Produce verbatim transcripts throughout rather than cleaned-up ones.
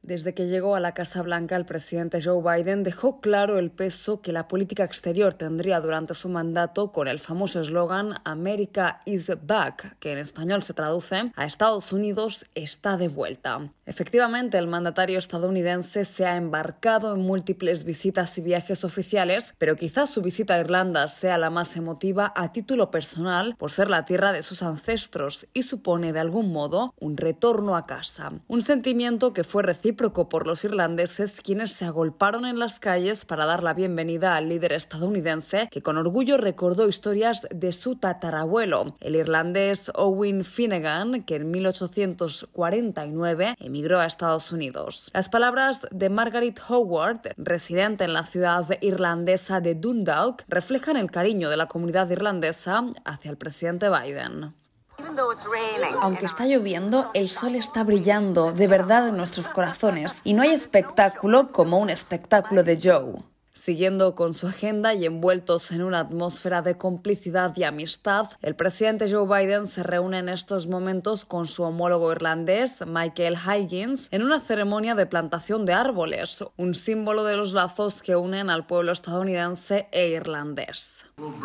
Desde que llegó a la Casa Blanca, el presidente Joe Biden dejó claro el peso que la política exterior tendría durante su mandato con el famoso eslogan America is back, que en español se traduce a Estados Unidos está de vuelta. Efectivamente, el mandatario estadounidense se ha embarcado en múltiples visitas y viajes oficiales, pero quizás su visita a Irlanda sea la más emotiva a título personal por ser la tierra de sus ancestros y supone de algún modo un retorno a casa. Un sentimiento que fue recíproco por los irlandeses, quienes se agolparon en las calles para dar la bienvenida al líder estadounidense, que con orgullo recordó historias de su tatarabuelo, el irlandés Owen Finnegan, que en mil ochocientos cuarenta y nueve emigró a Estados Unidos. Las palabras de Margaret Howard, residente en la ciudad irlandesa de Dundalk, reflejan el cariño de la comunidad irlandesa hacia el presidente Biden. Aunque está lloviendo, el sol está brillando de verdad en nuestros corazones y no hay espectáculo como un espectáculo de Joe. Siguiendo con su agenda y envueltos en una atmósfera de complicidad y amistad, el presidente Joe Biden se reúne en estos momentos con su homólogo irlandés, Michael Higgins, en una ceremonia de plantación de árboles, un símbolo de los lazos que unen al pueblo estadounidense e irlandés.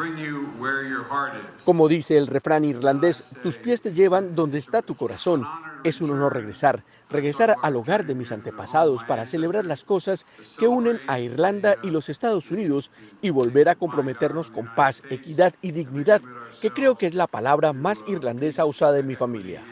Como dice el refrán irlandés, tus pies te llevan donde está tu corazón. Es un honor regresar, regresar al hogar de mis antepasados para celebrar las cosas que unen a Irlanda y los Estados Unidos y volver a comprometernos con paz, equidad y dignidad, que creo que es la palabra más irlandesa usada en mi familia.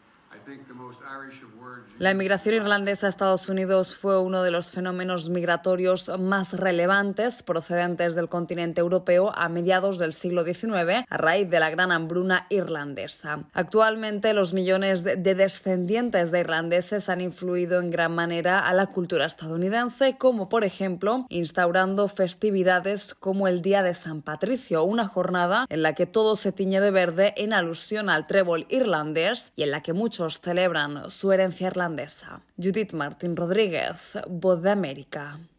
La emigración irlandesa a Estados Unidos fue uno de los fenómenos migratorios más relevantes procedentes del continente europeo a mediados del siglo diecinueve, a raíz de la gran hambruna irlandesa. Actualmente, los millones de descendientes de irlandeses han influido en gran manera a la cultura estadounidense, como por ejemplo instaurando festividades como el Día de San Patricio, una jornada en la que todo se tiñe de verde en alusión al trébol irlandés y en la que muchos celebran su herencia irlandesa. Judith Martín Rodríguez, Voz de América.